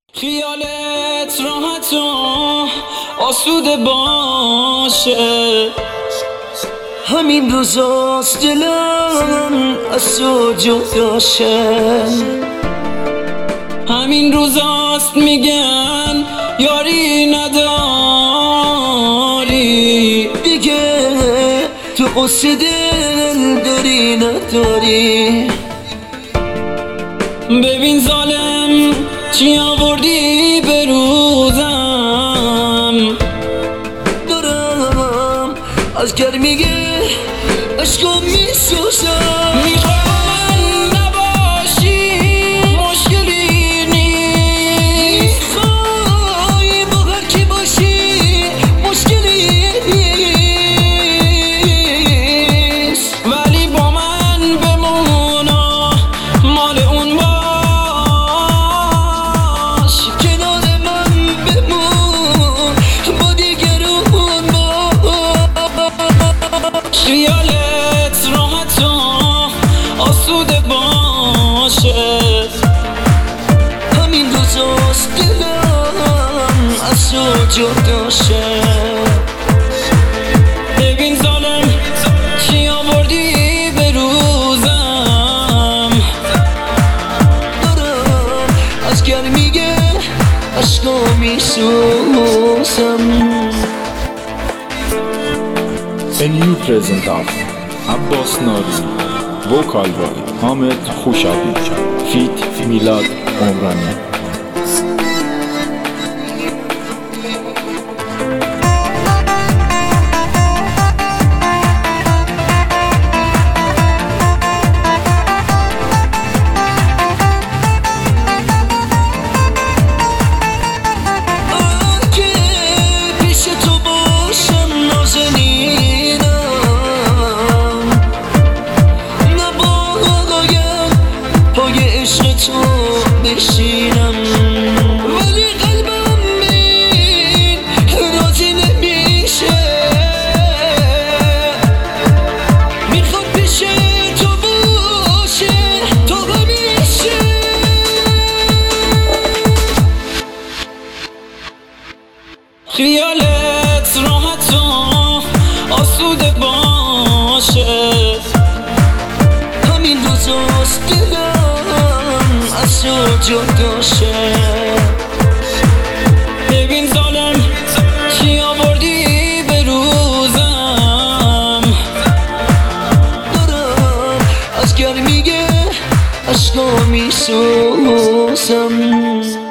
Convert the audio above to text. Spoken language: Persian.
خیالت راحت و آسوده باشه، همین روزاست دلم از تو جداشه. همین روزاست میگن یاری نداری، دیگه تو قصه دل داری نداری. ببین ظالم چی آوردی به روزم، دارم از گرمی عشقم میسوزم. میخوام نباشی مشکلی نیست، میخوای با هر کی باشی مشکلی نیست، ولی با من بمون و مال اون باش، کنار من بمون با دیگرون باش. خیالت راحت و آسوده باشه، همین روزاست دلم از تو جداشه. ببین ظالم چی آوردی به روزم، دارم از گرمی عشقا میسوزم. A new present of Abbas Nari, vocal by Ahmed Khoushadi, feat Milad Omrani. بشینم ولی قلبم این راضی نمیشه، میخواد پیش تو باشه تو همیشه. خیالت راحت و آسوده باشه، همین روزاست از تو جداشه. ببین ظالم چی آوردی به روزم، دارم از گرمی عشقا میسوزم.